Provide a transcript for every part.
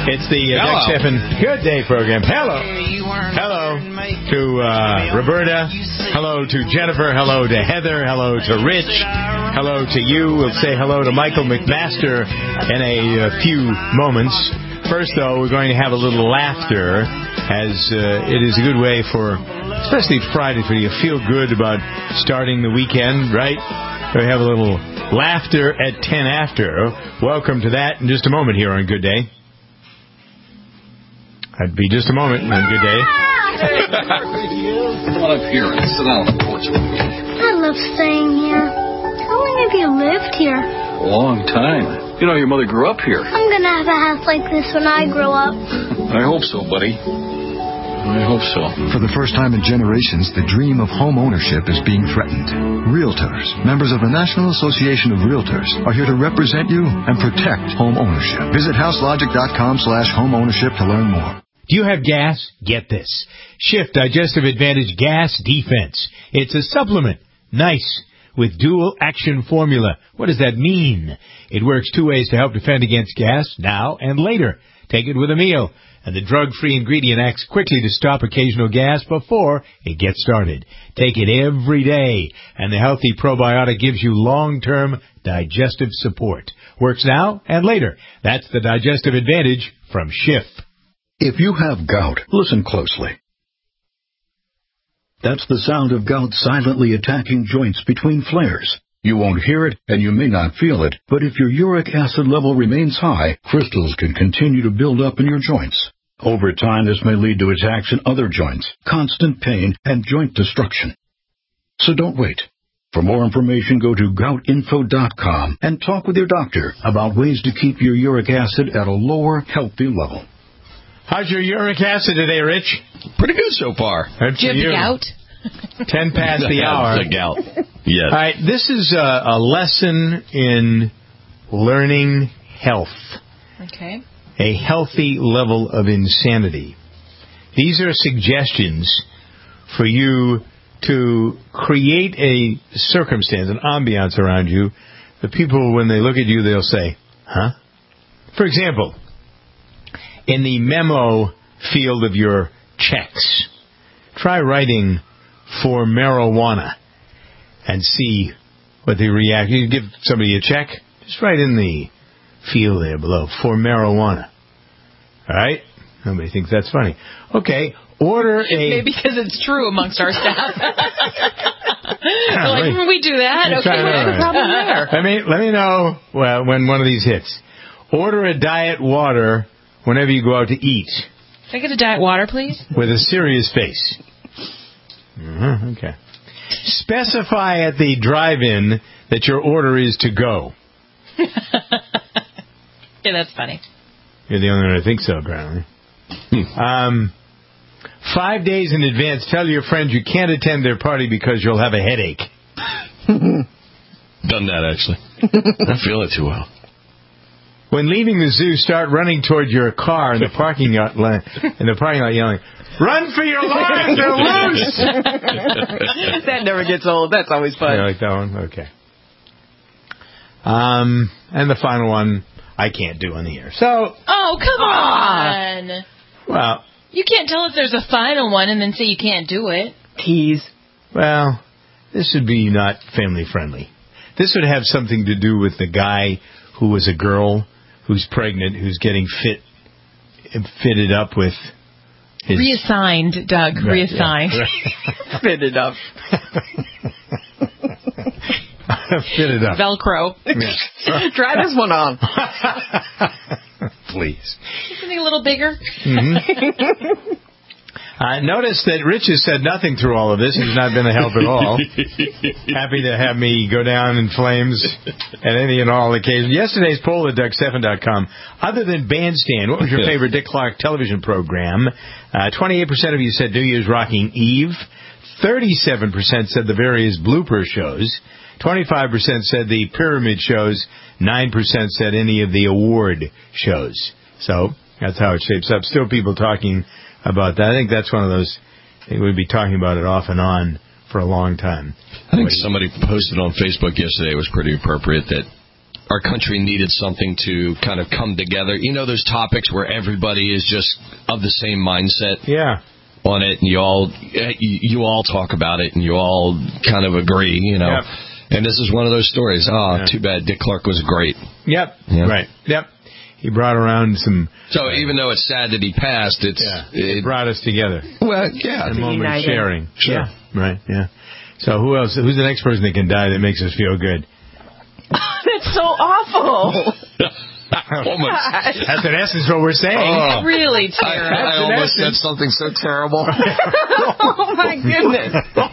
It's the Doug Stephan Good Day program. Hello. Hello to Roberta. Hello to Jennifer. Hello to Heather. Hello to Rich. Hello to you. We'll say hello to Michael McMaster in a few moments. First, though, we're going to have a little laughter, as it is a good way for, especially Friday, for you to feel good about starting the weekend, right? So we have a little laughter at 10 after. Welcome to that in just a moment here on Good Day. That'd be just a moment on Good Day. Come on up here and sit down on the porch. I love staying here. How long have you lived here? A long time. You know, your mother grew up here. I'm going to have a house like this when I grow up. I hope so, buddy. I hope so. For the first time in generations, the dream of home ownership is being threatened. Realtors, members of the National Association of Realtors, are here to represent you and protect home ownership. Visit houselogic.com/homeownership to learn more. Do you have gas? Get this. Shift Digestive Advantage Gas Defense. It's a supplement. Nice. With dual action formula. What does that mean? It works two ways to help defend against gas, now and later. Take it with a meal. And the drug-free ingredient acts quickly to stop occasional gas before it gets started. Take it every day, and the healthy probiotic gives you long-term digestive support. Works now and later. That's the Digestive Advantage from Schiff. If you have gout, listen closely. That's the sound of gout silently attacking joints between flares. You won't hear it, and you may not feel it, but if your uric acid level remains high, crystals can continue to build up in your joints. Over time, this may lead to attacks in other joints, constant pain, and joint destruction. So don't wait. For more information, go to goutinfo.com and talk with your doctor about ways to keep your uric acid at a lower, healthy level. How's your uric acid today, Rich? Pretty good so far. Good Do you have the gout? 10 past the hour. The gout. Yes. All right, this is a lesson in learning health. Okay. A healthy level of insanity. These are suggestions for you to create a circumstance, an ambiance around you. The people, when they look at you, they'll say, huh? For example, in the memo field of your checks, try writing for marijuana and see what they react. You give somebody a check, just write in the field there below, for marijuana. All right? Nobody thinks that's funny. Okay, order a... Maybe because it's true amongst our staff. Like, we do that? Okay, what's the problem there? Let me know when one of these hits. Order a diet water whenever you go out to eat. Can I get a diet water, please? With a serious face. Okay. Specify at the drive-in that your order is to go. Yeah, that's funny. You're the only one who thinks so, apparently. 5 days in advance, tell your friends you can't attend their party because you'll have a headache. Done that, actually. I feel it too well. When leaving the zoo, start running toward your car in the parking lot, yelling, "Run for your lives! They're loose!" That never gets old. That's always fun. You like that one? Okay. And the final one, I can't do on the air. So. Oh, come on. Well. You can't tell us there's a final one and then say you can't do it. Tease. Well, this would be not family friendly. This would have something to do with the guy who was a girl who's pregnant, who's getting fitted up with his... Reassigned, Doug. Right, reassigned. Yeah. Fitted up. Fitted up. Velcro. Yeah. Try this one on. Please. Something a little bigger. Mm-hmm. Notice that Rich has said nothing through all of this. He's not been a help at all. Happy to have me go down in flames at any and all occasions. Yesterday's poll at DougStephan.com. Other than Bandstand, what was your favorite Dick Clark television program? 28% of you said New Year's Rocking Eve. 37% said the various blooper shows. 25% said the pyramid shows. 9% said any of the award shows. So that's how it shapes up. Still people talking about that. I think that's one of those, I think we'd be talking about it off and on for a long time. I think somebody posted on Facebook yesterday, it was pretty appropriate, that our country needed something to kind of come together. You know, there's topics where everybody is just of the same mindset. Yeah. On it, and you all talk about it, and you all kind of agree, you know. Yep. And this is one of those stories. Too bad. Dick Clark was great. Yep. Right. Yep. He brought around some. So even though it's sad that he passed, it brought us together. Well, yeah, a moment of sharing. Sure. Yeah. Right. Yeah. So who else? Who's the next person that can die that makes us feel good? That's so awful. That's in essence what we're saying. Oh, really terrible. I almost said something so terrible. Oh, my goodness.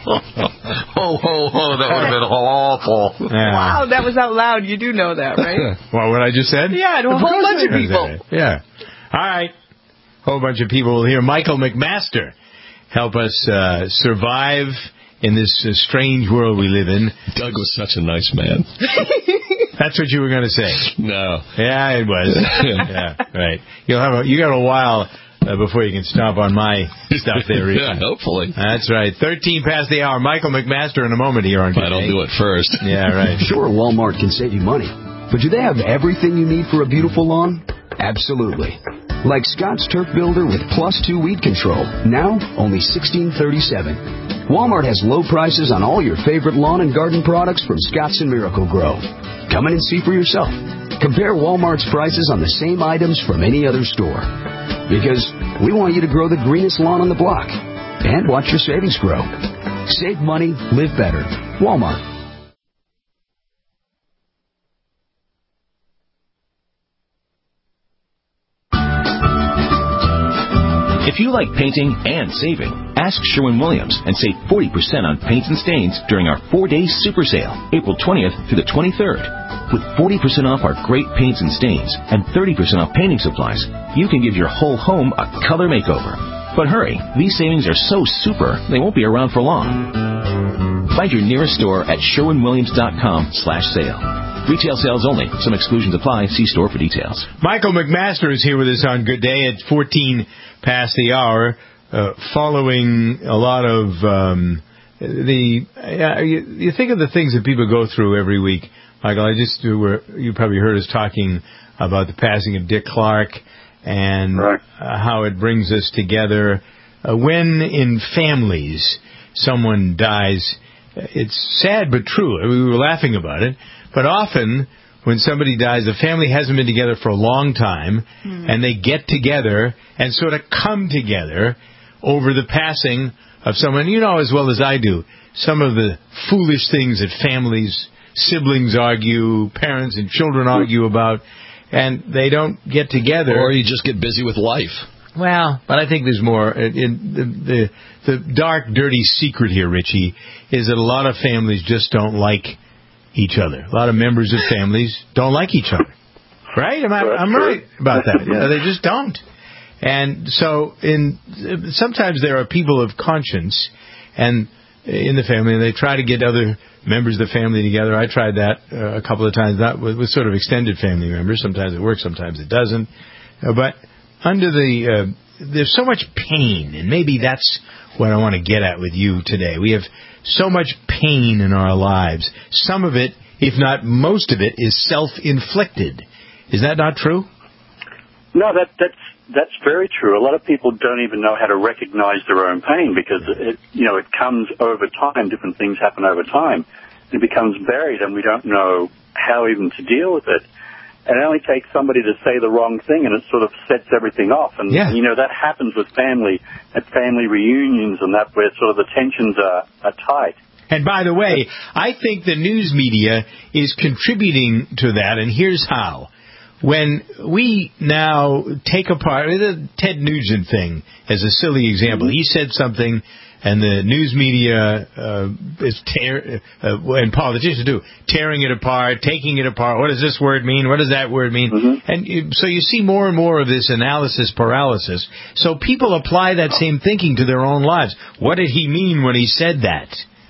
That would have been awful. Yeah. Wow, that was out loud. You do know that, right? What I just said? Yeah, to a whole bunch of people. Yeah. All right. A whole bunch of people will hear Michael McMaster help us survive in this strange world we live in. Doug was such a nice man. That's what you were going to say. No. Yeah, it was. Yeah, right. You got a while before you can stomp on my stuff there, Richie. Yeah, hopefully. That's right. 13 past the hour. Michael McMaster in a moment here on Good I don't Day. do it first. Yeah, right. Sure, Walmart can save you money, but do they have everything you need for a beautiful lawn? Absolutely. Like Scott's Turf Builder with +2 weed control, now only $16.37. Walmart has low prices on all your favorite lawn and garden products from Scott's and Miracle-Gro. Come in and see for yourself. Compare Walmart's prices on the same items from any other store. Because we want you to grow the greenest lawn on the block. And watch your savings grow. Save money, live better. Walmart. If you like painting and saving, ask Sherwin-Williams and save 40% on paints and stains during our 4-day super sale, April 20th through the 23rd. With 40% off our great paints and stains and 30% off painting supplies, you can give your whole home a color makeover. But hurry, these savings are so super, they won't be around for long. Find your nearest store at sherwinwilliams.com/sale. Retail sales only. Some exclusions apply. See store for details. Michael McMaster is here with us on Good Day at 14 past the hour, following a lot of you think of the things that people go through every week. Michael, you probably heard us talking about the passing of Dick Clark and how it brings us together. When in families someone dies, it's sad but true. We were laughing about it. But often, when somebody dies, the family hasn't been together for a long time, and they get together and sort of come together over the passing of someone. You know as well as I do, some of the foolish things that families, siblings argue, parents and children argue about, and they don't get together. Or you just get busy with life. Well, but I think there's more. The dark, dirty secret here, Richie, is that a lot of families just don't like each other. A lot of members of families don't like each other. Right? I'm right about that. Yeah, they just don't. And so sometimes there are people of conscience and in the family, and they try to get other members of the family together. I tried that a couple of times, not with sort of extended family members. Sometimes it works, sometimes it doesn't. But under there's so much pain, and maybe that's what I want to get at with you today. We have so much pain in our lives. Some of it, if not most of it, is self-inflicted. Is that not true? No, that's very true. A lot of people don't even know how to recognize their own pain because it comes over time. Different things happen over time. It becomes buried, and we don't know how even to deal with it. And it only takes somebody to say the wrong thing, and it sort of sets everything off. And, that happens with family, at family reunions and that, where sort of the tensions are tight. And by the way, I think the news media is contributing to that, and here's how. When we now take apart the Ted Nugent thing as a silly example, he said something, and the news media and politicians do, tearing it apart, taking it apart. What does this word mean? What does that word mean? And so you see more and more of this analysis paralysis. So people apply that same thinking to their own lives. What did he mean when he said that?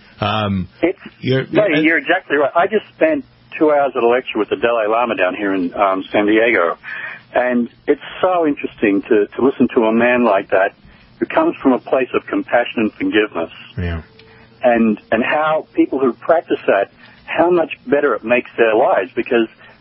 You're exactly right. I just spent 2 hours at a lecture with the Dalai Lama down here in San Diego, and it's so interesting to listen to a man like that who comes from a place of compassion and forgiveness. Yeah. And how people who practice that, how much better it makes their lives, because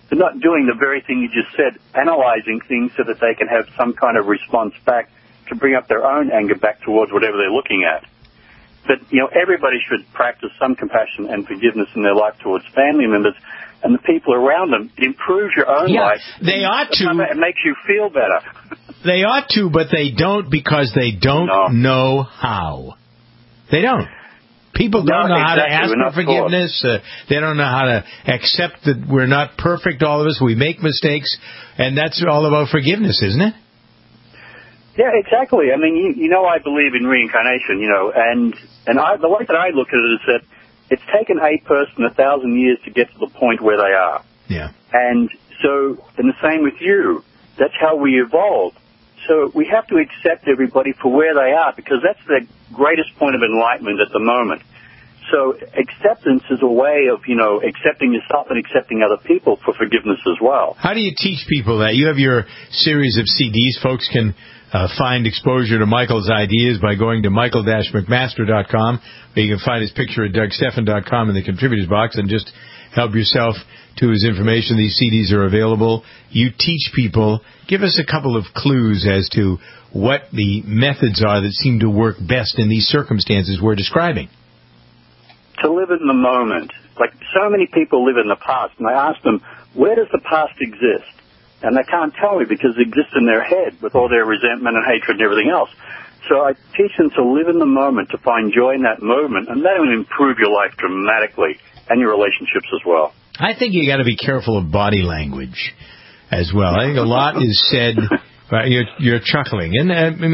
They're not doing the very thing you just said, analyzing things so that they can have some kind of response back to bring up their own anger back towards whatever they're looking at. But, everybody should practice some compassion and forgiveness in their life towards family members and the people around them. It improves your own life. They ought to. It makes you feel better. They ought to, but they don't because they don't know how. They don't. People don't know how to ask for forgiveness. They don't know how to accept that we're not perfect, all of us. We make mistakes, and that's all about forgiveness, isn't it? Yeah, exactly. I mean, I believe in reincarnation, and the way that I look at it is that it's taken a person 1,000 years to get to the point where they are. Yeah. And so, and the same with you. That's how we evolved. So we have to accept everybody for where they are because that's the greatest point of enlightenment at the moment. So acceptance is a way of, accepting yourself and accepting other people for forgiveness as well. How do you teach people that? You have your series of CDs. Folks can find exposure to Michael's ideas by going to michael-mcmaster.com, where you can find his picture at dougstephan.com in the contributors box and just help yourself to his information. These CDs are available. You teach people. Give us a couple of clues as to what the methods are that seem to work best in these circumstances we're describing. To live in the moment. Like so many people live in the past, and I ask them, where does the past exist? And they can't tell me because it exists in their head with all their resentment and hatred and everything else. So I teach them to live in the moment, to find joy in that moment, and that will improve your life dramatically and your relationships as well. I think you got to be careful of body language as well. I think a lot is said. You're chuckling, and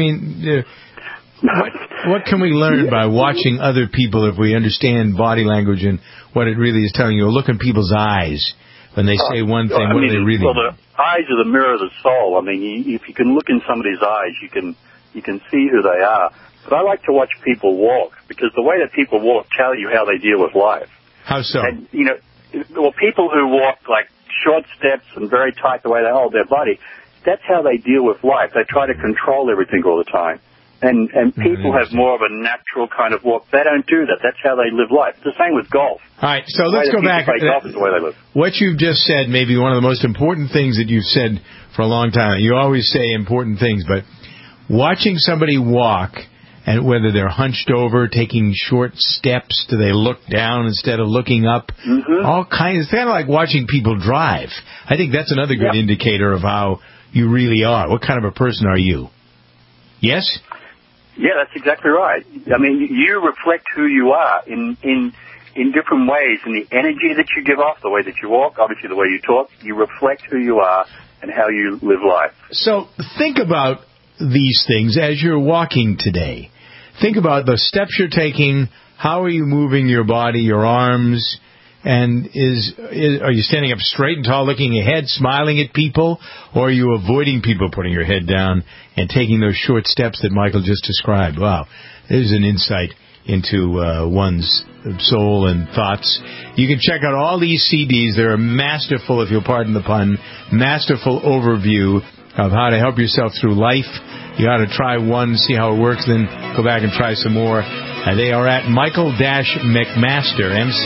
what can we learn by watching other people if we understand body language and what it really is telling you? Look in people's eyes when they say one thing. What do they really mean? The eyes are the mirror of the soul. I mean, if you can look in somebody's eyes, you can see who they are. But I like to watch people walk because the way that people walk tell you how they deal with life. How so? And, people who walk like short steps and very tight the way they hold their body, that's how they deal with life. They try to control everything all the time. And people have more of a natural kind of walk. They don't do that. That's how they live life. It's the same with golf. All right, so let's go back. Golf is the way they live. What you've just said may be one of the most important things that you've said for a long time. You always say important things, but watching somebody walk, and whether they're hunched over, taking short steps, do they look down instead of looking up? Mm-hmm. All kinds. It's kind of like watching people drive. I think that's another good indicator of how you really are. What kind of a person are you? Yes? Yeah, that's exactly right. I mean, you reflect who you are in different ways, in the energy that you give off, the way that you walk, obviously the way you talk. You reflect who you are and how you live life. So think about these things as you're walking today. Think about the steps you're taking. How are you moving your body, your arms? And are you standing up straight and tall, looking ahead, smiling at people? Or are you avoiding people, putting your head down and taking those short steps that Michael just described? Wow, there's an insight into one's soul and thoughts. You can check out all these CDs. They're a masterful, if you'll pardon the pun, masterful overview of how to help yourself through life. You ought to try one, see how it works, then go back and try some more. They are at Michael-McMaster,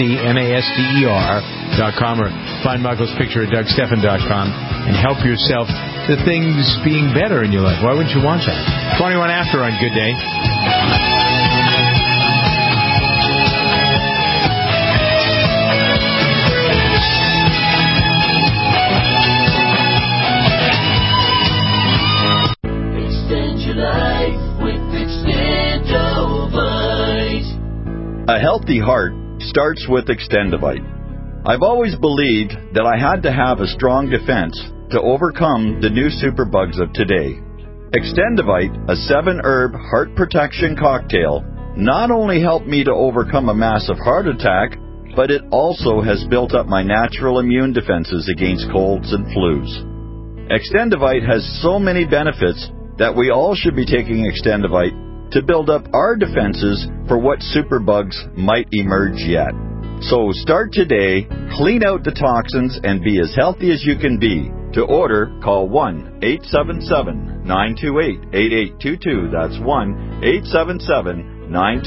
McMaster.com, or find Michael's picture at DougStephan.com and help yourself to things being better in your life. Why wouldn't you want that? 21 after on Good Day. A healthy heart starts with Extendivite. I've always believed that I had to have a strong defense to overcome the new superbugs of today. Extendivite, a 7-herb heart protection cocktail, not only helped me to overcome a massive heart attack, but it also has built up my natural immune defenses against colds and flus. Extendivite has so many benefits that we all should be taking Extendivite to build up our defenses for what superbugs might emerge yet. So start today, clean out the toxins, and be as healthy as you can be. To order, call 1-877-928-8822. That's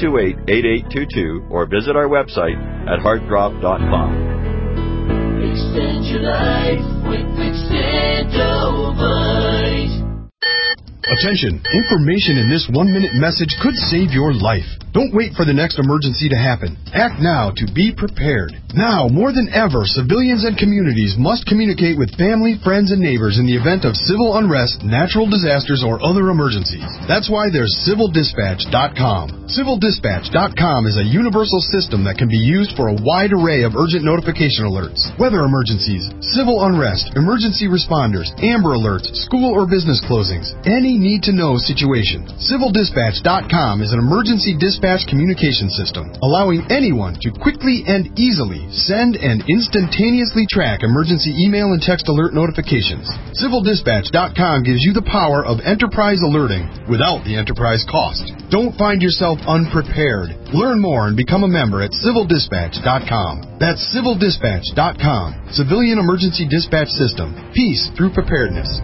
1-877-928-8822. Or visit our website at heartdrop.com. Extend your life with Extendovite. Attention! Information in this 1-minute message could save your life. Don't wait for the next emergency to happen. Act now to be prepared. Now, more than ever, civilians and communities must communicate with family, friends, and neighbors in the event of civil unrest, natural disasters, or other emergencies. That's why there's CivilDispatch.com. CivilDispatch.com is a universal system that can be used for a wide array of urgent notification alerts, weather emergencies, civil unrest, emergency responders, Amber Alerts, school or business closings, any need-to-know situation. CivilDispatch.com is an emergency dispatch communication system, allowing anyone to quickly and easily send and instantaneously track emergency email and text alert notifications. CivilDispatch.com gives you the power of enterprise alerting without the enterprise cost. Don't find yourself unprepared. Learn more and become a member at CivilDispatch.com. That's CivilDispatch.com. Civilian Emergency Dispatch System. Peace through preparedness.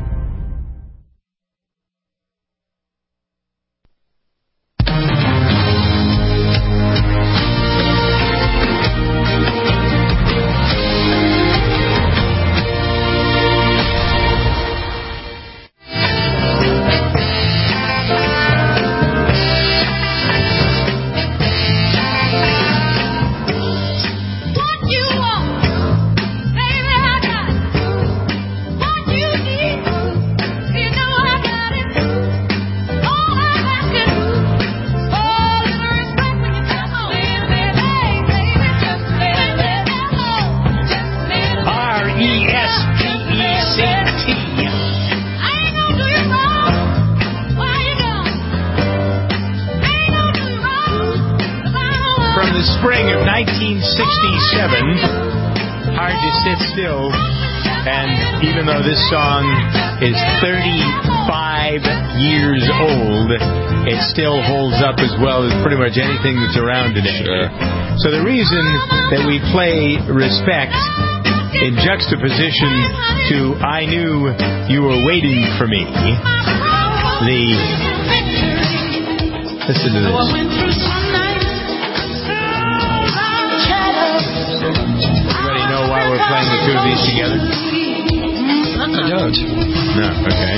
Spring of 1967, Hard to Sit Still, and even though this song is 35 years old, it still holds up as well as pretty much anything that's around today. Sure. So the reason that we play Respect in juxtaposition to I Knew You Were Waiting for Me, listen to this. We're playing the two of these together? I don't. No, okay.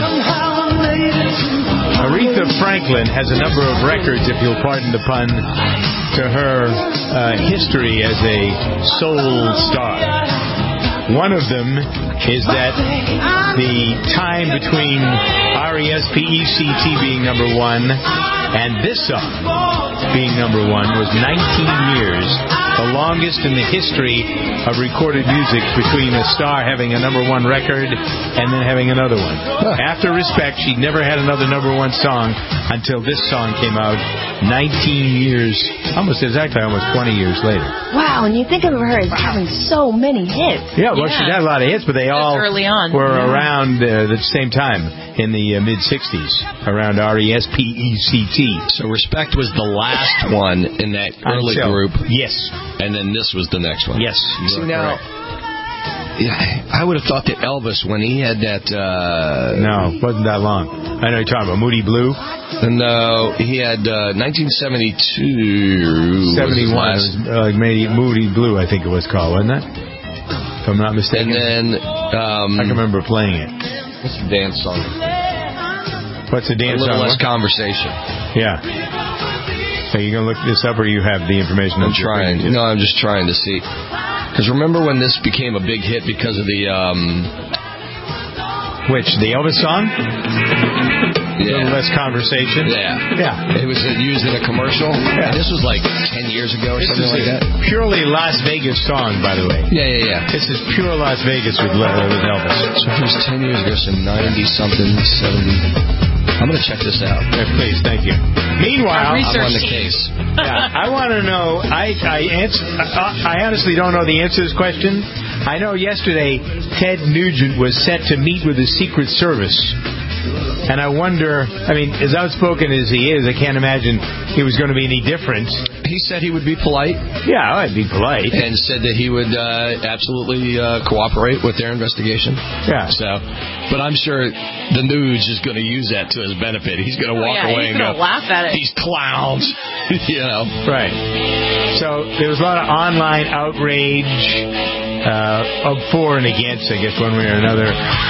Aretha Franklin has a number of records, if you'll pardon the pun, to her history as a soul star. One of them is that the time between R-E-S-P-E-C-T being number one and this song being number one was 19 years. The longest in the history of recorded music between a star having a number one record and then having another one. After Respect, she never had another number one song until this song came out 19 years, almost 20 years later. Wow, and you think of her as having so many hits. Yeah, well, she had a lot of hits, but they all early on. were around the same time in the mid-'60s, around R-E-S-P-E-C-T. So Respect was the last one in that early group. Yes. And then this was the next one. Yes. See, now, I would have thought that Elvis, when he had that... No, it wasn't that long. I know you're talking about Moody Blue. No, he had 1972. 71. Maybe Moody Blue, I think it was called, wasn't it? If I'm not mistaken. And then... I can remember playing it. What's the dance song? What's the dance song? A Little Less Conversation. Yeah. Are you going to look this up, or you have the information? I'm trying. No, I'm just trying to see. Because remember when this became a big hit because of the... Which? The Elvis song? Yeah. Little Less Conversation? Yeah. It was used in a commercial. Yeah. This was like 10 years ago or something like that. Purely Las Vegas song, by the way. Yeah. This is pure Las Vegas with Elvis. So it was 10 years ago, so 90-something, 70... I'm going to check this out. Yeah, please, thank you. Meanwhile, I'm on the case. I want to know. I honestly don't know the answer to this question. I know yesterday Ted Nugent was set to meet with the Secret Service. And I wonder, as outspoken as he is, I can't imagine he was going to be any different. He said he would be polite. Yeah, I'd be polite. And said that he would absolutely cooperate with their investigation. Yeah. But I'm sure the news is going to use that to his benefit. He's going to walk away and go, laugh at it. These clowns. Right. So there was a lot of online outrage. for and against, I guess, one way or another.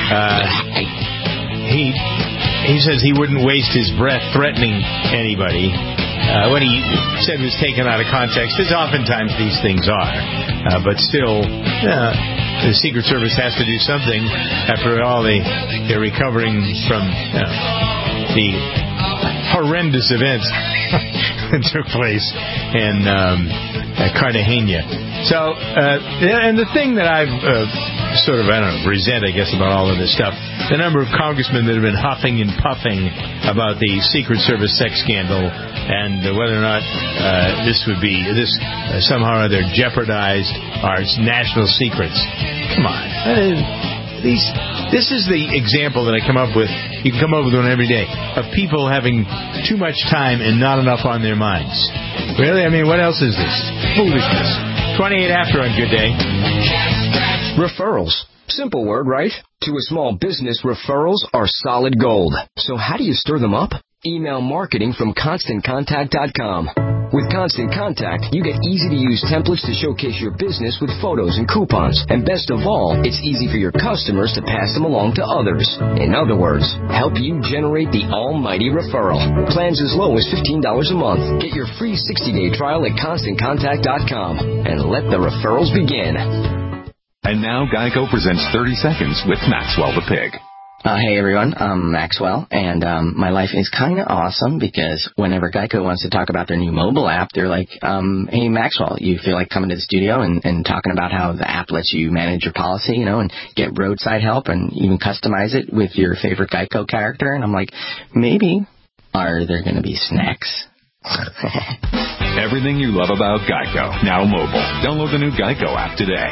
He says he wouldn't waste his breath threatening anybody. What he said was taken out of context, as oftentimes these things are. But still, the Secret Service has to do something. After all, they're recovering from the horrendous events that took place in Cartagena. So, and the thing that I've resent, I guess, about all of this stuff, the number of congressmen that have been huffing and puffing about the Secret Service sex scandal and whether or not this somehow or other jeopardized our national secrets. Come on. This is the example that I come up with. You can come up with one every day, of people having too much time and not enough on their minds. Really? I mean, what else is this? Foolishness. 28 after on Good Day. Referrals. Simple word, right? To a small business, referrals are solid gold. So how do you stir them up? Email marketing from ConstantContact.com. With Constant Contact, you get easy-to-use templates to showcase your business with photos and coupons. And best of all, it's easy for your customers to pass them along to others. In other words, help you generate the almighty referral. Plans as low as $15 a month. Get your free 60-day trial at ConstantContact.com. And let the referrals begin. And now Geico presents 30 Seconds with Maxwell the Pig. Hey everyone, I'm Maxwell, and my life is kind of awesome because whenever Geico wants to talk about their new mobile app, they're like, hey Maxwell, you feel like coming to the studio and talking about how the app lets you manage your policy, and get roadside help and even customize it with your favorite Geico character? And I'm like, maybe. Are there going to be snacks? Everything you love about Geico, now mobile. Download the new Geico app today.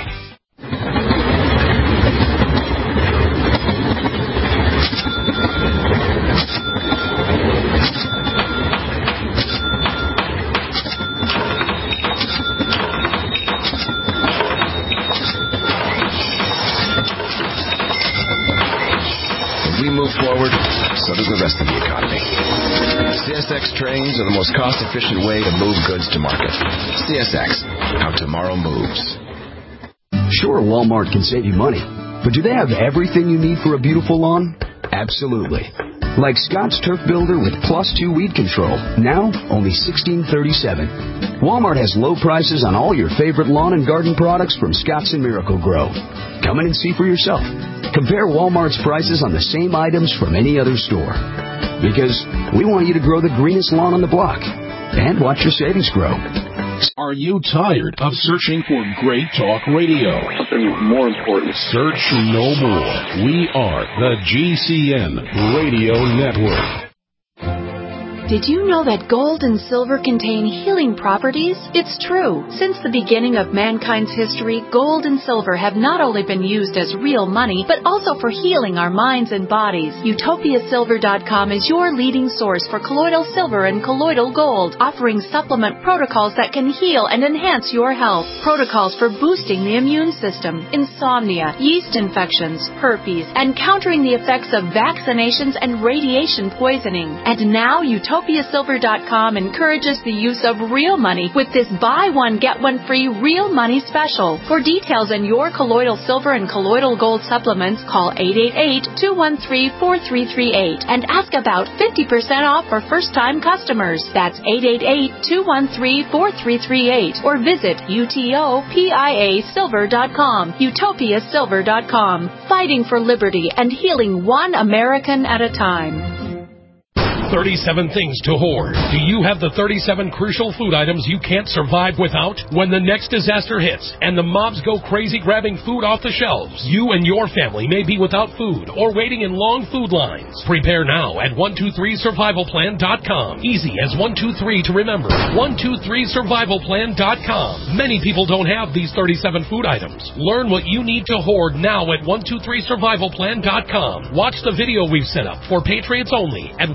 We move forward, so does the rest of the economy. CSX trains are the most cost-efficient way to move goods to market. CSX, how tomorrow moves. Sure, Walmart can save you money, but do they have everything you need for a beautiful lawn? Absolutely. Like Scott's Turf Builder with +2 weed control, now only $16.37. Walmart has low prices on all your favorite lawn and garden products from Scott's and Miracle-Gro. Come in and see for yourself. Compare Walmart's prices on the same items from any other store. Because we want you to grow the greenest lawn on the block and watch your savings grow. Are you tired of searching for great talk radio? Something more important. Search no more. We are the GCN Radio Network. Did you know that gold and silver contain healing properties? It's true. Since the beginning of mankind's history, gold and silver have not only been used as real money, but also for healing our minds and bodies. UtopiaSilver.com is your leading source for colloidal silver and colloidal gold, offering supplement protocols that can heal and enhance your health. Protocols for boosting the immune system, insomnia, yeast infections, herpes, and countering the effects of vaccinations and radiation poisoning. And now UtopiaSilver.com encourages the use of real money with this buy one, get one free real money special. For details on your colloidal silver and colloidal gold supplements, call 888-213-4338 and ask about 50% off for first-time customers. That's 888-213-4338 or visit UTOPIASilver.com. UtopiaSilver.com. Fighting for liberty and healing one American at a time. 37 things to hoard. Do you have the 37 crucial food items you can't survive without? When the next disaster hits and the mobs go crazy grabbing food off the shelves, you and your family may be without food or waiting in long food lines. Prepare now at 123survivalplan.com. Easy as 123 to remember. 123survivalplan.com. Many people don't have these 37 food items. Learn what you need to hoard now at 123survivalplan.com. Watch the video we've set up for Patriots only at 123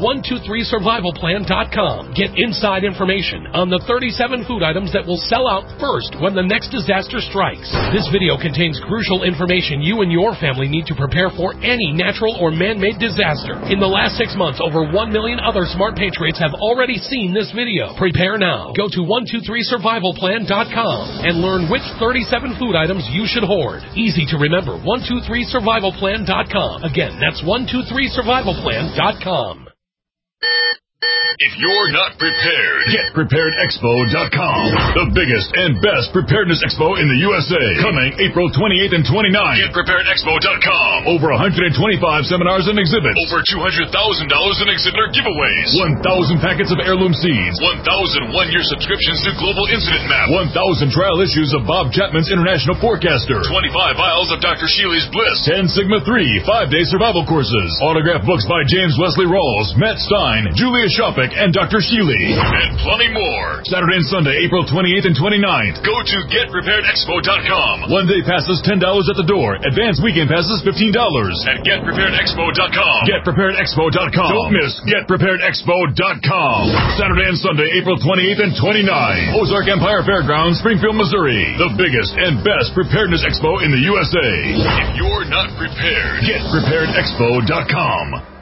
123survivalplan.com. Get inside information on the 37 food items that will sell out first when the next disaster strikes. This video contains crucial information you and your family need to prepare for any natural or man-made disaster. In the last 6 months, over 1 million other smart patriots have already seen this video. Prepare now. Go to 123survivalplan.com and learn which 37 food items you should hoard. Easy to remember, 123survivalplan.com. Again, that's 123survivalplan.com. If you're not prepared, GetPreparedExpo.com. The biggest and best preparedness expo in the USA. Coming April 28th and 29th. GetPreparedExpo.com. Over 125 seminars and exhibits. Over $200,000 in exhibitor giveaways. 1,000 packets of heirloom seeds. 1,000 one-year subscriptions to Global Incident Map. 1,000 trial issues of Bob Chapman's International Forecaster. 25 vials of Dr. Sheely's Bliss. 10 Sigma 3 5-day survival courses. Autographed books by James Wesley Rawls, Matt Stein, Julia Shopik, and Dr. Sheely. And plenty more. Saturday and Sunday, April 28th and 29th. Go to GetPreparedExpo.com. One-day passes $10 at the door. Advanced weekend passes $15 at GetPreparedExpo.com. GetPreparedExpo.com. Don't miss GetPreparedExpo.com. Saturday and Sunday, April 28th and 29th. Ozark Empire Fairgrounds, Springfield, Missouri. The biggest and best preparedness expo in the USA. If you're not prepared, GetPreparedExpo.com.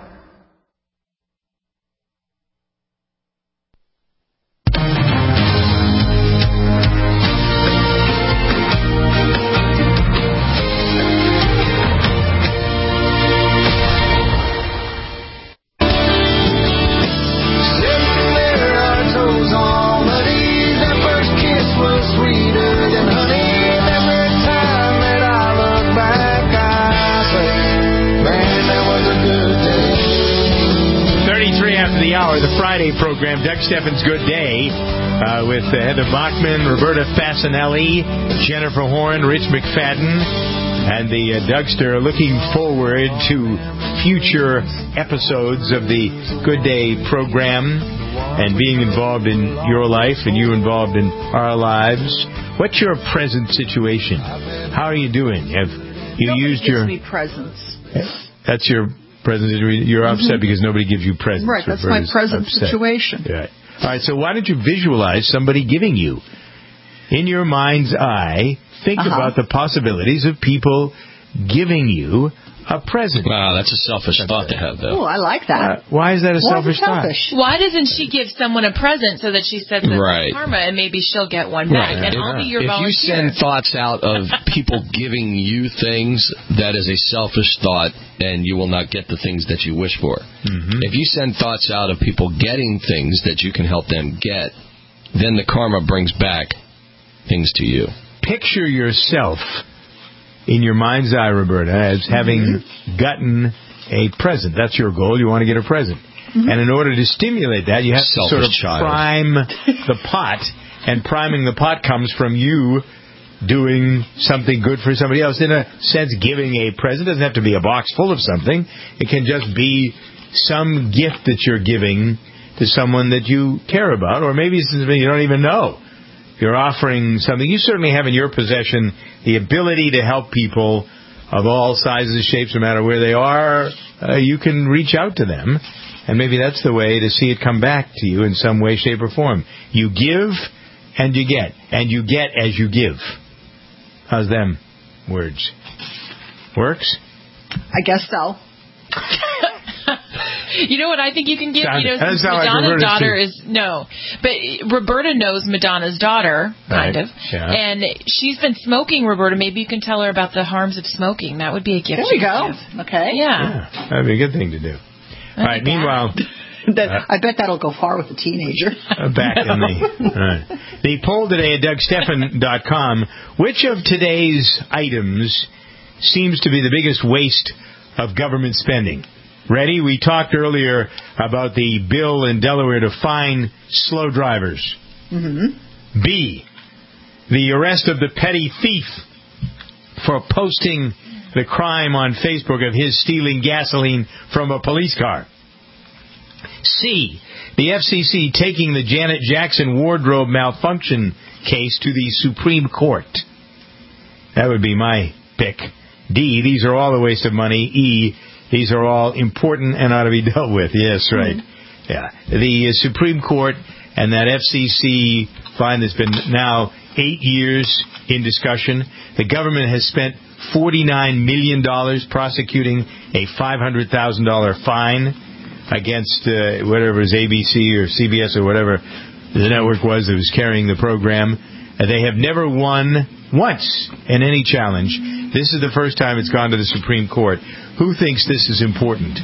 The Friday program, Doug Steffens' Good Day, with Heather Bachman, Roberta Fasanelli, Jennifer Horn, Rich McFadden, and the Dougster, looking forward to future episodes of the Good Day program and being involved in your life and you involved in our lives. What's your present situation? How are you doing? Have you used your... Nobody gives me presents. That's your... You're upset because nobody gives you presents. Right, that's my present situation. Right. All right, so why don't you visualize somebody giving you? In your mind's eye, think about the possibilities of people giving you a present. Wow, that's a selfish thought to have, though. Oh, I like that. Why is that a selfish thought? Why doesn't she give someone a present so that she sets it karma and maybe she'll get one back? Right. And I'll be your volunteer. If you send thoughts out of people giving you things, that is a selfish thought, and you will not get the things that you wish for. Mm-hmm. If you send thoughts out of people getting things that you can help them get, then the karma brings back things to you. Picture yourself in your mind's eye, Roberta, as having gotten a present. That's your goal. You want to get a present. Mm-hmm. And in order to stimulate that, you have to sort of prime the pot. And priming the pot comes from you doing something good for somebody else. In a sense, giving a present doesn't have to be a box full of something. It can just be some gift that you're giving to someone that you care about, or maybe something you don't even know. You're offering something. You certainly have in your possession the ability to help people of all sizes, shapes, no matter where they are. You can reach out to them, and maybe that's the way to see it come back to you in some way, shape, or form. You give, and you get as you give. How's them words? Works? I guess so. You know what I think you can give? Madonna's daughter but Roberta knows Madonna's daughter, kind of. Yeah. And she's been smoking, Roberta. Maybe you can tell her about the harms of smoking. That would be a gift. There we go. Okay. Yeah. That'd be a good thing to do. All right, meanwhile... I bet that'll go far with a teenager. Back in the poll today at DougSteffen.com, which of today's items seems to be the biggest waste of government spending? Ready? We talked earlier about the bill in Delaware to fine slow drivers. Mm-hmm. B, the arrest of the petty thief for posting the crime on Facebook of his stealing gasoline from a police car. C, the FCC taking the Janet Jackson wardrobe malfunction case to the Supreme Court. That would be my pick. D, these are all a waste of money. E, these are all important and ought to be dealt with. Yes, right. Yeah. The Supreme Court and that FCC fine that's been now 8 years in discussion. The government has spent $49 million prosecuting a $500,000 fine against whatever is ABC or CBS or whatever the network was that was carrying the program. They have never won once in any challenge. This is the first time it's gone to the Supreme Court. Who thinks this is important?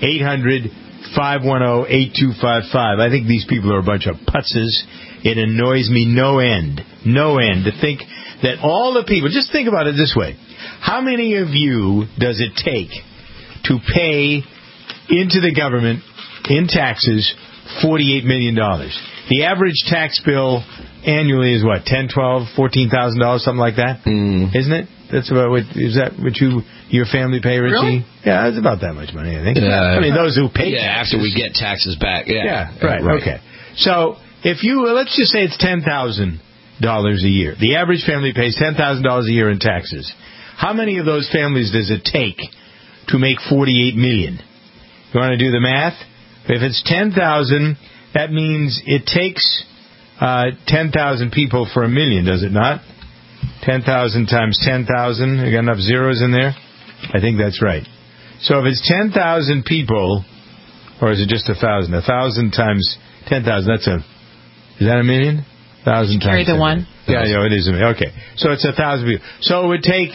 800-510-8255. I think these people are a bunch of putzes. It annoys me no end to think that all the people, just think about it this way. How many of you does it take to pay into the government in taxes $48 million? The average tax bill annually is what, $10,000, $12,000, $14,000, something like that? Isn't it? That's about what, is that what your family pay, Richie? Really? Yeah, it's about that much money, I think. I mean, those who pay taxes. After we get taxes back. Yeah, right. Okay. So, if you, let's just say it's $10,000 a year. The average family pays $10,000 a year in taxes. How many of those families does it take to make $48 million? You want to do the math? If it's 10,000, that means it takes 10,000 people for $1 million, does it not? 10,000 times 10,000. You got enough zeros in there? I think that's right. So if it's 10,000 people, or is it just 1,000? 1,000 times 10,000. Is that $1 million? 1,000 times. Carry the 10,000. one. Yeah, it is $1 million. Okay, so it's 1,000 people. So it would take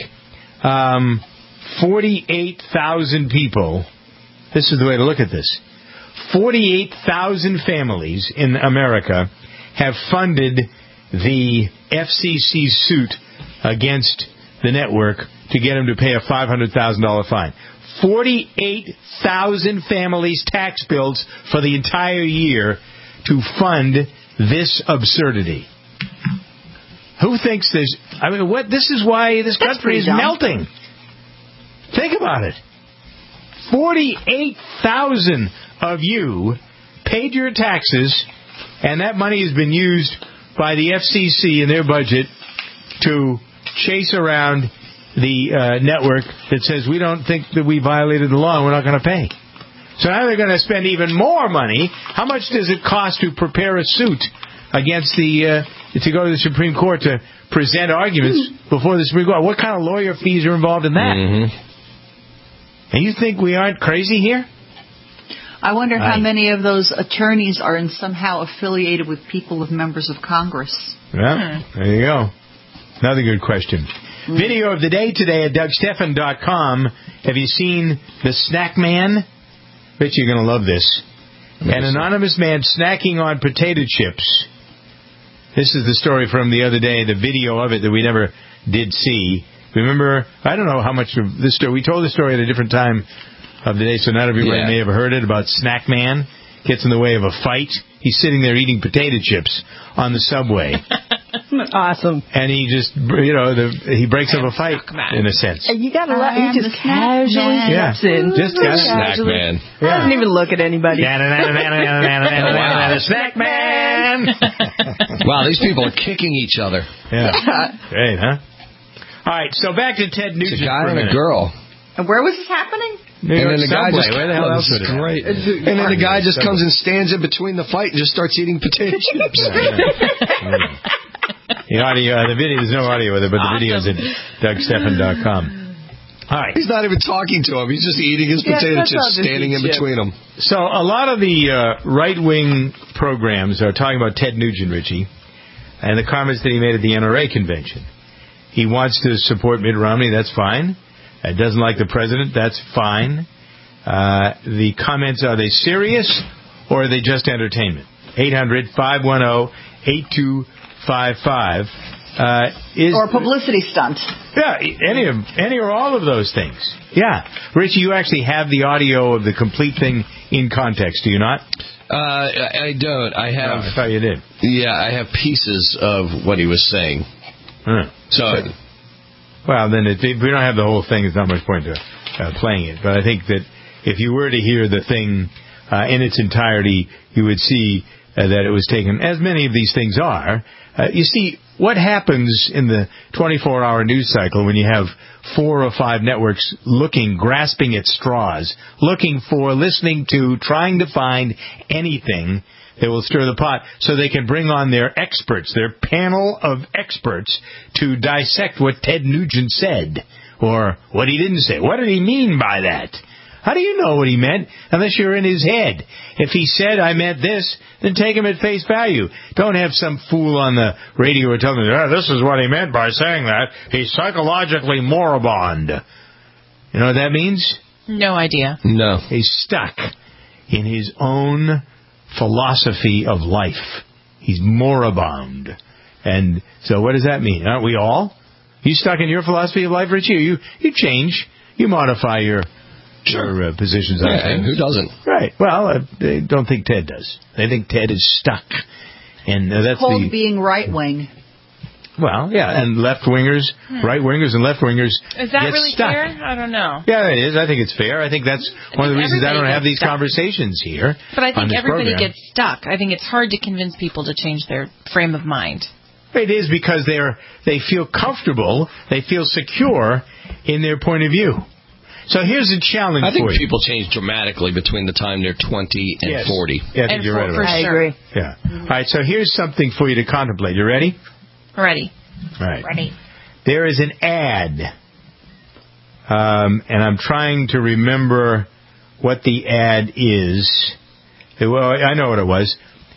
48,000 people. This is the way to look at this. 48,000 families in America have funded the FCC suit against the network to get them to pay a $500,000 fine. 48,000 families' tax bills for the entire year to fund this absurdity. Who thinks there's... I mean, what? This is why this country is melting. Think about it. 48,000 of you paid your taxes, and that money has been used by the FCC in their budget to chase around the network that says we don't think that we violated the law and we're not going to pay. So now they're going to spend even more money. How much does it cost to prepare a suit against to go to the Supreme Court to present arguments before the Supreme Court? What kind of lawyer fees are involved in that? And you think we aren't crazy here? I wonder how many of those attorneys are somehow affiliated with people of members of Congress. Yeah, there you go. Another good question. Video of the day today at DougStephan.com. Have you seen the Snack Man? Bet you're going to love this. An anonymous man snacking on potato chips. This is the story from the other day, the video of it that we never did see. Remember, I don't know how much of this story. We told the story at a different time of the day, so not everybody may have heard it, about Snack Man. Gets in the way of a fight. He's sitting there eating potato chips on the subway. Awesome. And he just, he breaks up a fight, in a sense. And you gotta love, he just casually steps in. Just Snack Man. Doesn't even look at anybody. Snack Man! Wow, these people are kicking each other. Yeah. Great, huh? All right, so back to Ted Nugent. It's a guy and a girl. And where was this happening? New York and then the guy Subway. just, where the hell else would it great. And then the guy just comes and stands in between the fight and just starts eating potato chips. The audio, the video, there's no audio with it, but the video's at DougStephan.com. All right. He's not even talking to him. He's just eating his potato chips, standing in between them. So a lot of the right-wing programs are talking about Ted Nugent, Richie, and the comments that he made at the NRA convention. He wants to support Mitt Romney. That's fine. Doesn't like the president. That's fine. The comments, are they serious or are they just entertainment? 800-510-8255. Or a publicity stunt. Yeah, any or all of those things. Yeah. Richie, you actually have the audio of the complete thing in context, do you not? I don't. I have. I thought you did. Yeah, I have pieces of what he was saying. So, well, then if we don't have the whole thing, there's not much point to playing it. But I think that if you were to hear the thing in its entirety, you would see that it was taken, as many of these things are. You see, what happens in the 24-hour news cycle when you have 4 or 5 networks grasping at straws, listening to, trying to find anything that will stir the pot so they can bring on their experts, their panel of experts, to dissect what Ted Nugent said or what he didn't say. What did he mean by that? How do you know what he meant unless you're in his head? If he said, I meant this, then take him at face value. Don't have some fool on the radio telling you, this is what he meant by saying that. He's psychologically moribund. You know what that means? No idea. No. He's stuck in his own philosophy of life. He's moribund. And so what does that mean? Aren't we all? You stuck in your philosophy of life, Richie? You change. You modify your positions on things. Who doesn't? Right. Well, they don't think Ted does. They think Ted is stuck. And that's called being right-wing. Well, yeah, and left-wingers, right-wingers and left-wingers Is that get really stuck. fair? I don't know. Yeah, it is. I think it's fair. I think that's one of the reasons I don't have these conversations here. But I think everybody program. gets stuck. I think it's hard to convince people to change their frame of mind. It is because they feel comfortable, they feel secure in their point of view. So here's a challenge for you. I think people change dramatically between the time they're 20 and 40. Yeah, I think you're right. I agree. Yeah. All right, so here's something for you to contemplate. You ready? Ready. All right. Ready. There is an ad, and I'm trying to remember what the ad is. Well, I know what it was.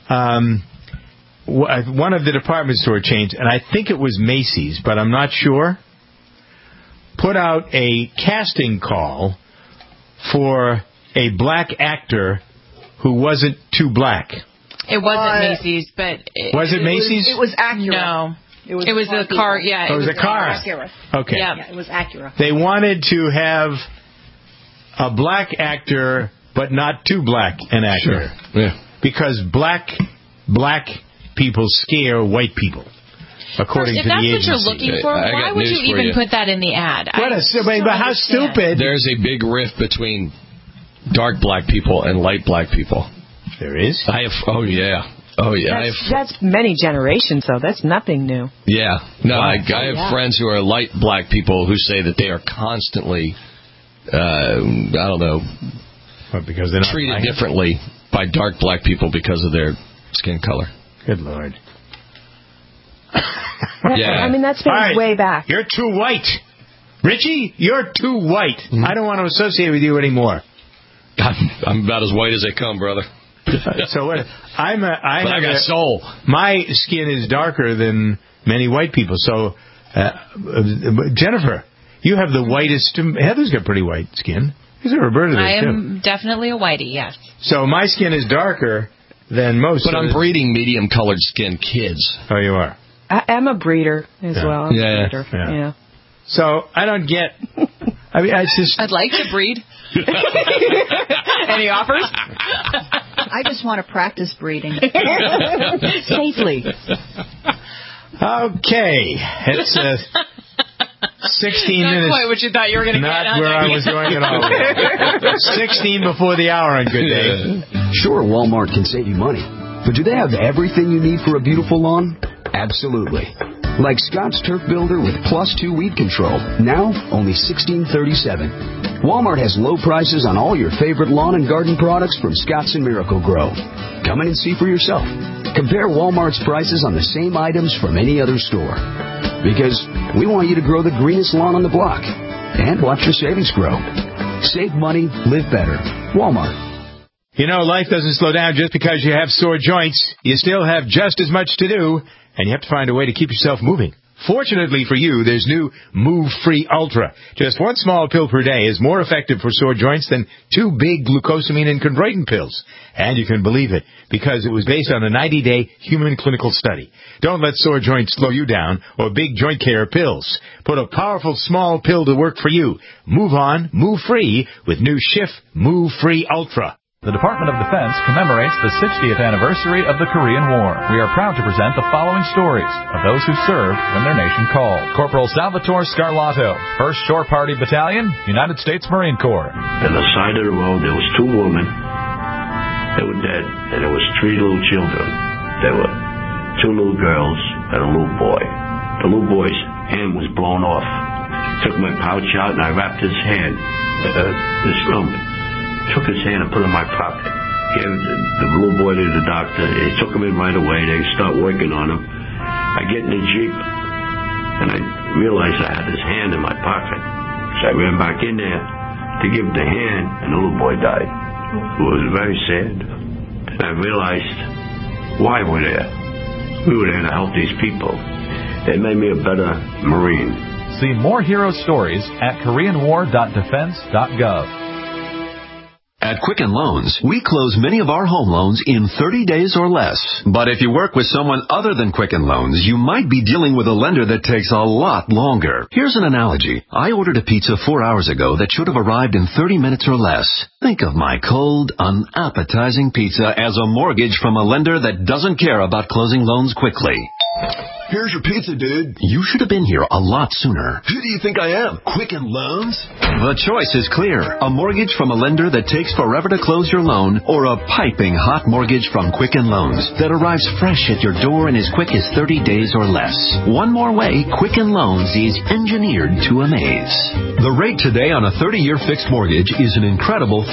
One of the department store chains, and I think it was Macy's, but I'm not sure, put out a casting call for a black actor who wasn't too black. It wasn't Macy's, but... Was it Macy's? It was Acura. No. It was a car, yeah. Oh, it was a car. Acura. Okay. Yeah, it was Acura. They wanted to have a black actor, but not too black an actor. Sure. Yeah. Because black people scare white people. According if to the that's agency. what you're looking for, why would you even put that in the ad? But how stupid. There's a big rift between dark black people and light black people. There is? Oh, yeah. That's many generations, though. That's nothing new. Yeah. No, I have friends who are light black people who say that they are constantly, I don't know, because they're not treated differently by dark black people because of their skin color. Good Lord. Yeah. I mean, that's been way back. You're too white. Richie, you're too white. Mm-hmm. I don't want to associate with you anymore. I'm about as white as they come, brother. So what? I got soul. My skin is darker than many white people. So, Jennifer, you have the whitest. Heather's got pretty white skin. Is it Roberta? I am definitely a whitey. Yes. So my skin is darker than most. But I'm breeding medium-colored skin kids. Oh, you are. I'm a breeder as well. I'm a breeder. Yeah. So I don't get. I mean, I'd like to breed. Any offers? I just want to practice breeding safely. Okay, it's 16 minutes. Not quite what you thought you were going to get. Not where I was going at all. 16 before the hour on Good Day. Sure, Walmart can save you money, but do they have everything you need for a beautiful lawn? Absolutely. Like Scott's Turf Builder with +2 weed control, now only $16.37. Walmart has low prices on all your favorite lawn and garden products from Scott's and Miracle-Gro. Come in and see for yourself. Compare Walmart's prices on the same items from any other store. Because we want you to grow the greenest lawn on the block and watch your savings grow. Save money, live better. Walmart. You know, life doesn't slow down just because you have sore joints. You still have just as much to do, and you have to find a way to keep yourself moving. Fortunately for you, there's new Move Free Ultra. Just one small pill per day is more effective for sore joints than 2 big glucosamine and chondroitin pills. And you can believe it, because it was based on a 90-day human clinical study. Don't let sore joints slow you down or big joint care pills. Put a powerful small pill to work for you. Move on, move free with new Schiff Move Free Ultra. The Department of Defense commemorates the 60th anniversary of the Korean War. We are proud to present the following stories of those who served when their nation called. Corporal Salvatore Scarlato, 1st Shore Party Battalion, United States Marine Corps. On the side of the road, there was 2 women They were dead, and there was 3 little children. There were 2 little girls and a little boy. The little boy's hand was blown off. Took my pouch out, and I wrapped his hand, this stump. Took his hand and put it in my pocket. Gave the little boy to the doctor. They took him in right away. They start working on him. I get in the Jeep, and I realized I had his hand in my pocket. So I ran back in there to give the hand, and the little boy died. It was very sad. And I realized why we're there. We were there to help these people. It made me a better Marine. See more hero stories at KoreanWar.Defense.gov. At Quicken Loans, we close many of our home loans in 30 days or less. But if you work with someone other than Quicken Loans, you might be dealing with a lender that takes a lot longer. Here's an analogy. I ordered a pizza 4 hours ago that should have arrived in 30 minutes or less. Think of my cold, unappetizing pizza as a mortgage from a lender that doesn't care about closing loans quickly. Here's your pizza, dude. You should have been here a lot sooner. Who do you think I am? Quicken Loans? The choice is clear. A mortgage from a lender that takes forever to close your loan, or a piping hot mortgage from Quicken Loans that arrives fresh at your door in as quick as 30 days or less. One more way, Quicken Loans is engineered to amaze. The rate today on a 30-year fixed mortgage is an incredible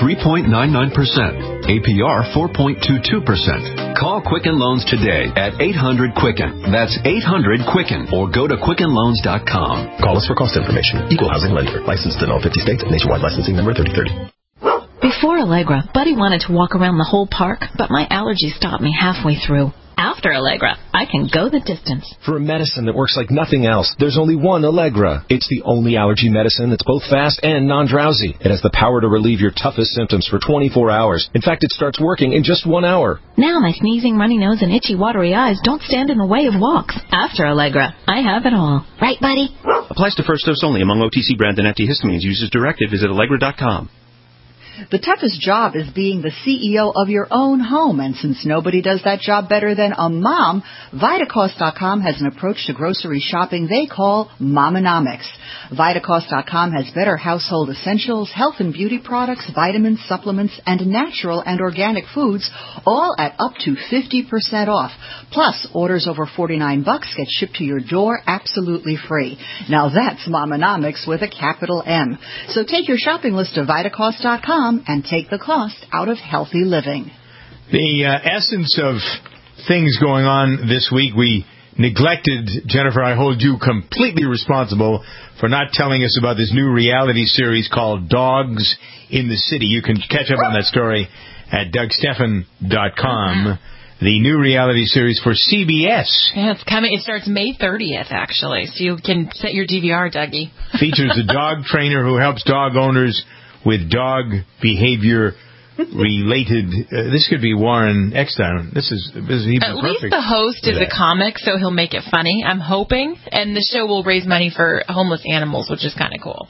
3.99%. APR 4.22%. Call Quicken Loans today at 800-QUICKEN. That's 800-QUICKEN, or go to QuickenLoans.com. Call us for cost information. Equal housing lender. Licensed in all 50 states. Nationwide licensing number 3030. Before Allegra, Buddy wanted to walk around the whole park, but my allergies stopped me halfway through. After Allegra, I can go the distance. For a medicine that works like nothing else, there's only one Allegra. It's the only allergy medicine that's both fast and non-drowsy. It has the power to relieve your toughest symptoms for 24 hours. In fact, it starts working in just 1 hour. Now my sneezing, runny nose, and itchy, watery eyes don't stand in the way of walks. After Allegra, I have it all. Right, Buddy? Applies to first dose only among OTC brand and antihistamines. Use as directed. Visit Allegra.com. The toughest job is being the CEO of your own home, and since nobody does that job better than a mom, Vitacost.com has an approach to grocery shopping they call Momonomics. Vitacost.com has better household essentials, health and beauty products, vitamins, supplements, and natural and organic foods, all at up to 50% off. Plus, orders over $49 get shipped to your door absolutely free. Now that's Momonomics with a capital M. So take your shopping list to Vitacost.com and take the cost out of healthy living. The essence of things going on this week, we neglected, Jennifer, I hold you completely responsible for not telling us about this new reality series called Dogs in the City. You can catch up on that story at DougStephan.com. The new reality series for CBS. Yeah, it's coming. It starts May 30th, actually, so you can set your DVR, Dougie. Features a dog trainer who helps dog owners with dog behavior related. This could be Warren Eckstein. This is even perfect. At least the host is a comic, so he'll make it funny, I'm hoping. And the show will raise money for homeless animals, which is kind of cool.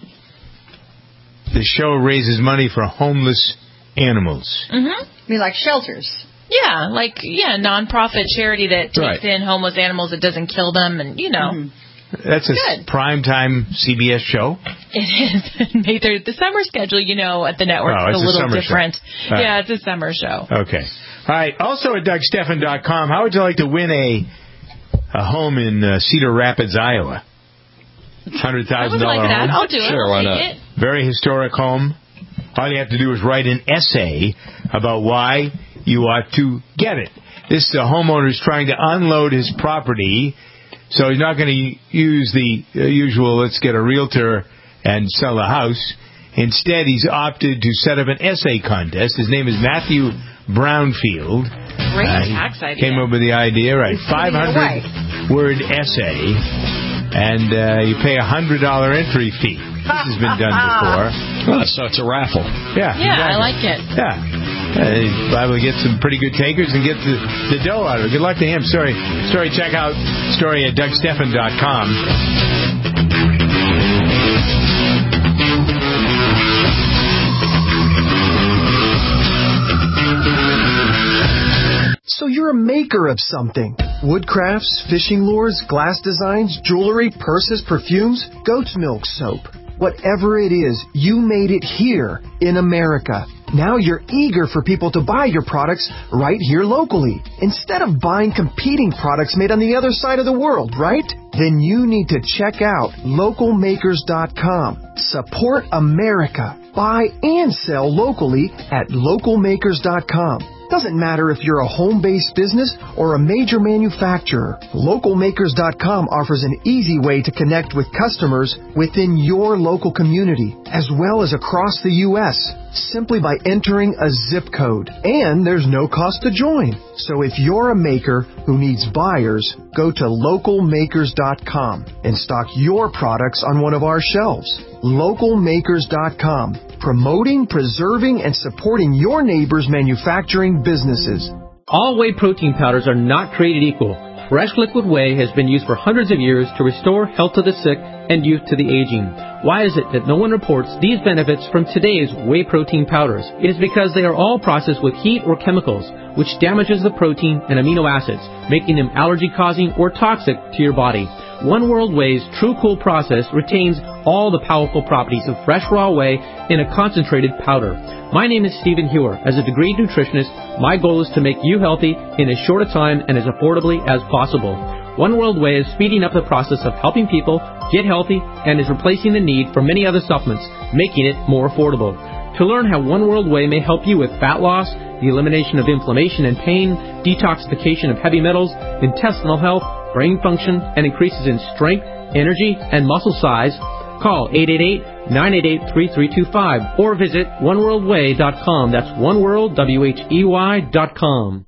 The show raises money for homeless animals. Mm-hmm. You mean like shelters? Yeah, nonprofit charity that takes in homeless animals, that doesn't kill them, and, Mm-hmm. That's a primetime CBS show? It is. The summer schedule, at the network is a little different. Yeah, it's a summer show. Okay. All right. Also at DougStephan.com, how would you like to win a home in Cedar Rapids, Iowa? $100,000 I would like home. that. I'll do it. Sure, why not? It. Very historic home. All you have to do is write an essay about why you ought to get it. This homeowner is trying to unload his property. So he's not going to use the usual, let's get a realtor and sell a house. Instead, he's opted to set up an essay contest. His name is Matthew Brownfield. Great tax idea. Came up with the idea, right? 500-word essay. And you pay a $100 entry fee. This has been done before. Oh, so it's a raffle. Yeah, exactly. I like it. Yeah. Liable to get some pretty good takers and get the dough out of it. Good luck to him. Story, check out story at DougStephan.com. So you're a maker of something. Woodcrafts, fishing lures, glass designs, jewelry, purses, perfumes, goat's milk soap. Whatever it is, you made it here in America. Now you're eager for people to buy your products right here locally, instead of buying competing products made on the other side of the world, right? Then you need to check out localmakers.com. Support America. Buy and sell locally at localmakers.com. Doesn't matter if you're a home-based business or a major manufacturer. Localmakers.com offers an easy way to connect with customers within your local community, as well as across the U.S., simply by entering a zip code. And there's no cost to join. So if you're a maker who needs buyers, go to localmakers.com and stock your products on one of our shelves. Localmakers.com. Promoting, preserving, and supporting your neighbor's manufacturing businesses. All whey protein powders are not created equal. Fresh liquid whey has been used for hundreds of years to restore health to the sick and youth to the aging. Why is it that no one reports these benefits from today's whey protein powders? It is because they are all processed with heat or chemicals, which damages the protein and amino acids, making them allergy-causing or toxic to your body. One World Whey's True Cool process retains all the powerful properties of fresh raw whey in a concentrated powder. My name is Stephen Hewer. As a degreed nutritionist, my goal is to make you healthy in as short a time and as affordably as possible. One World Whey is speeding up the process of helping people get healthy and is replacing the need for many other supplements, making it more affordable. To learn how One World Whey may help you with fat loss, the elimination of inflammation and pain, detoxification of heavy metals, intestinal health, brain function, and increases in strength, energy, and muscle size, call 888-988-3325 or visit oneworldwhey.com. That's oneworldwhey.com.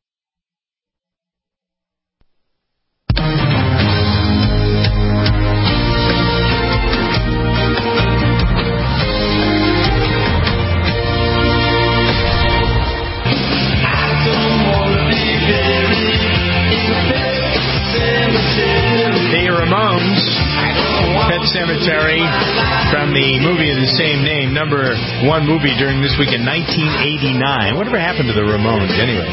Cemetery from the movie of the same name, number one movie during this week in 1989. Whatever happened to the Ramones, anyway?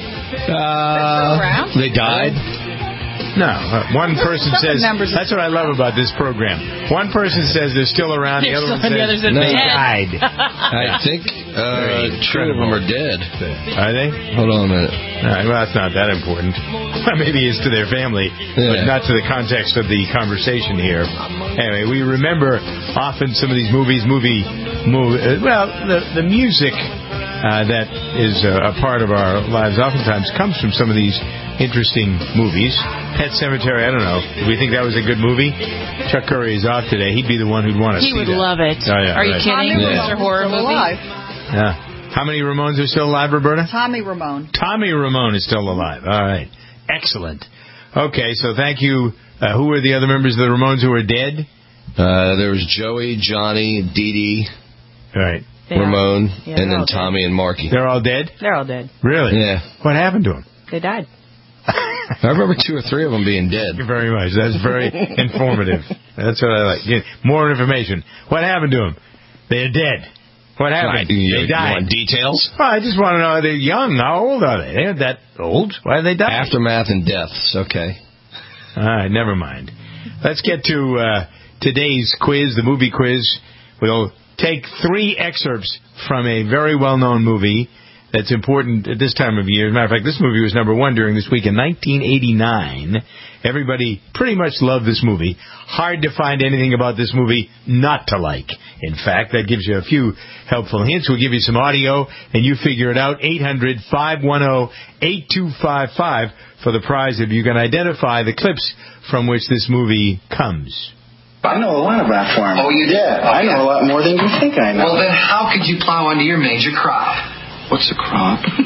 They died? No. One person says, that's what I love about this program. One person says they're still around, the other one says they died. I think two of them are dead. Are they? Hold on a minute. All right, well, that's not that important. Maybe it's to their family, but not to the context of the conversation here. Anyway, we remember often some of these movies, the music that is a part of our lives oftentimes comes from some of these interesting movies. Pet Sematary, I don't know. Do we think that was a good movie? Chuck Curry is off today. He'd be the one who'd want to see that. He would love it. Oh, yeah, are you kidding? Mr. Horror movie. Yeah. How many Ramones are still alive, Roberta? Tommy Ramone. Tommy Ramone is still alive. All right. Excellent. Okay, so thank you. Who were the other members of the Ramones who were dead? There was Joey, Johnny, Dee Dee, right, Ramone, and then Tommy and Marky. They're all dead? They're all dead. Really? Yeah. What happened to them? They died. I remember 2 or 3 of them being dead. Thank you very much. That's very informative. That's what I like. More information. What happened to them? They're dead. What happened? They died. You want details? Well, I just want to know, are they young? How old are they? They aren't that old. Why did they die? Aftermath and deaths. Okay. All right, never mind. Let's get to today's quiz, the movie quiz. We'll take 3 excerpts from a very well-known movie that's important at this time of year. As a matter of fact, this movie was number 1 during this week in 1989. Everybody pretty much loved this movie. Hard to find anything about this movie not to like. In fact, that gives you a few helpful hints. We'll give you some audio, and you figure it out. 800-510-8255 for the prize if you can identify the clips from which this movie comes. I know a lot about farming. Oh, you did? I know a lot more than you think I know. Well, then how could you plow onto your major crop? What's a crop? I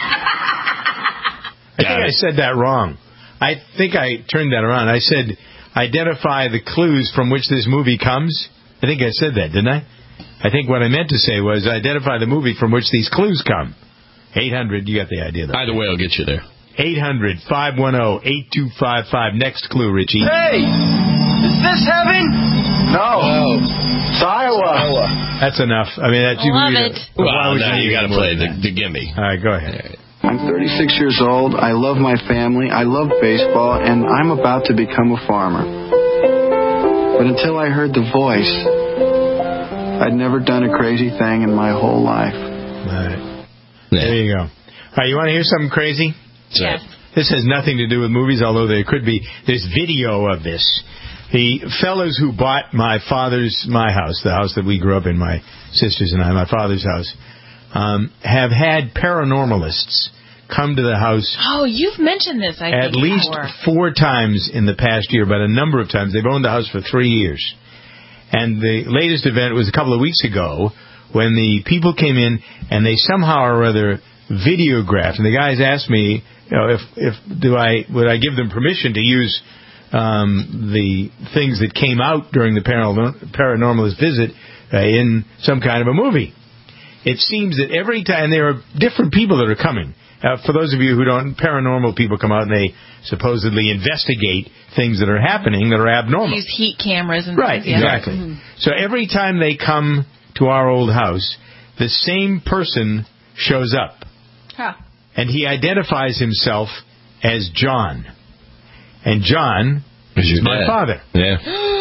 think I said that wrong. I think I turned that around. I said, identify the clues from which this movie comes. I think I said that, didn't I? I think what I meant to say was, identify the movie from which these clues come. 800, you got the idea, though. Either way, I'll get you there. 800-510-8255. Next clue, Richie. Hey! Is this heaven? No. It's Iowa. That's enough. I mean, that's... Love it. Well, now you got to play the gimme. All right, go ahead. I'm 36 years old. I love my family. I love baseball, and I'm about to become a farmer. But until I heard the voice, I'd never done a crazy thing in my whole life. right. There you go. All right, you want to hear something crazy? Yeah. This has nothing to do with movies, although there could be. There's video of this. The fellows who bought my house, the house that we grew up in, my sisters and I, my father's house, have had paranormalists come to the house. Oh, you've mentioned this, I think, at least 4 times in the past year, but a number of times. They've owned the house for 3 years. And the latest event was a couple of weeks ago when the people came in and they somehow or other videographed. And the guys asked me, would I give them permission to use the things that came out during the paranormalist visit in some kind of a movie. It seems that every time there are different people that are coming. For those of you who don't, paranormal people come out and they supposedly investigate things that are happening that are abnormal. Use heat cameras and right, things. Exactly. Mm-hmm. So every time they come to our old house, the same person shows up. Huh. And he identifies himself as John. And John is my father. Yeah.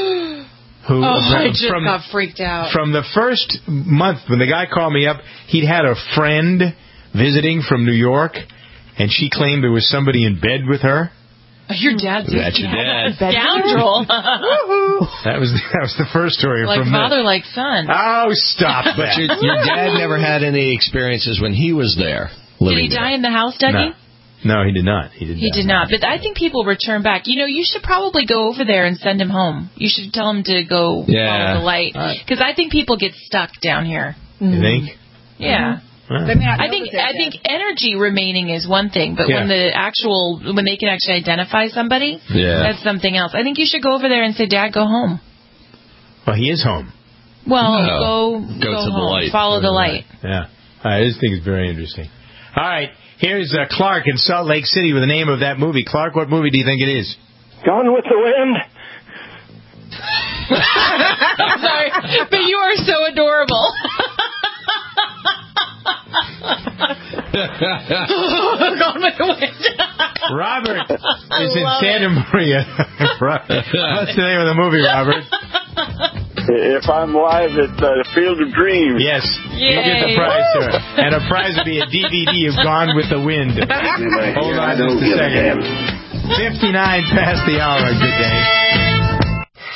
I just got freaked out. From the first month, when the guy called me up, he'd had a friend visiting from New York, and she claimed there was somebody in bed with her. Your dad's That's your dad. Scoundrel. That was the first story like from father, like son. Oh, stop that. But your dad never had any experiences when he was there. Did he die in the house, Dougie? No, he did not. He did not. But I think people return back. You should probably go over there and send him home. You should tell him to go follow the light. Because I think people get stuck down here. You think? Yeah. I think energy remaining is one thing, but when they can actually identify somebody, that's something else. I think you should go over there and say, Dad, go home. Well, he is home. Well, go to home. the light. Follow the light. Yeah. I just think it's very interesting. All right. Here's Clark in Salt Lake City with the name of that movie. Clark, what movie do you think it is? Gone with the Wind. I'm sorry, but you are so adorable. Gone with the Wind. Robert is in Santa Maria. What's the name of the movie, Robert? If I'm live at Field of Dreams. Yes. You get the prize, sir. And a prize would be a DVD of Gone with the Wind. Hold on just a second. 59 past the hour. Good day.